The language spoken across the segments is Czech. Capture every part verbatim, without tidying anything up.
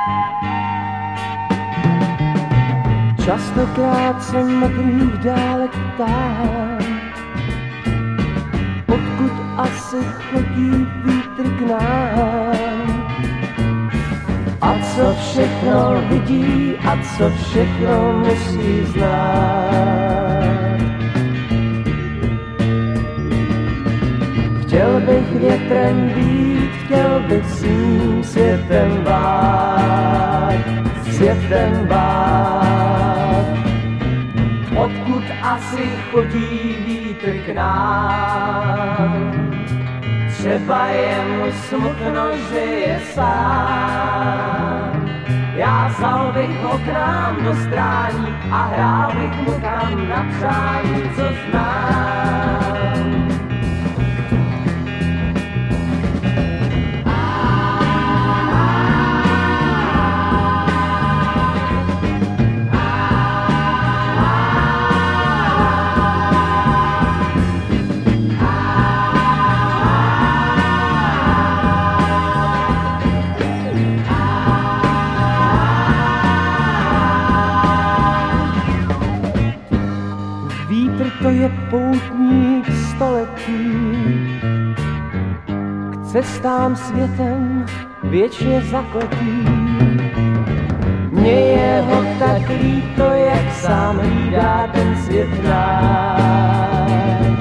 Častokrát se modrých dálek ptám, odkud asi chodí vítr k nám. A co všechno vidí a co všechno musí znát. Chtěl bych větrem být, chtěl bych s ním světem bát, světem bát. Odkud asi chodí vítr k nám? Třeba je mu smutno, že je sám. Já vzal bych ho k nám do strání a hrál bych mu tam na přání, co znám. To je poutník století, k cestám světem věčně zakletý. Mně je ho tak líto, jak sám hlídá ten svět náš.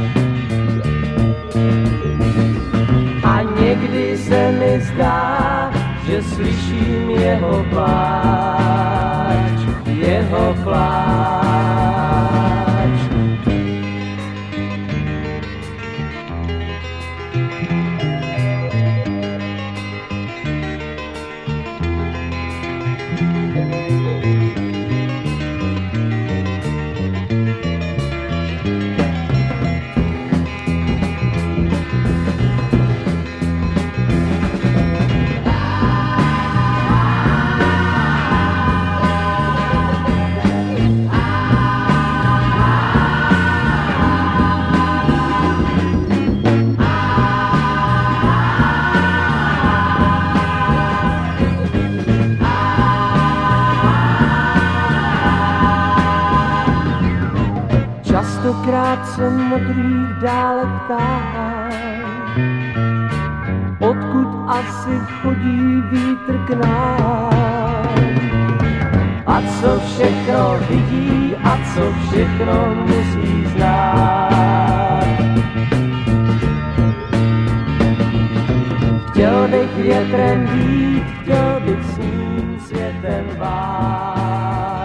A někdy se mi zdá, že slyším jeho pláč, jeho pláč. Častokrát se modrých dálek ptám, odkud asi chodí vítr k nám. A co všechno vidí a co všechno musí znát. Chtěl bych větrem být, chtěl bych s ním světem bát.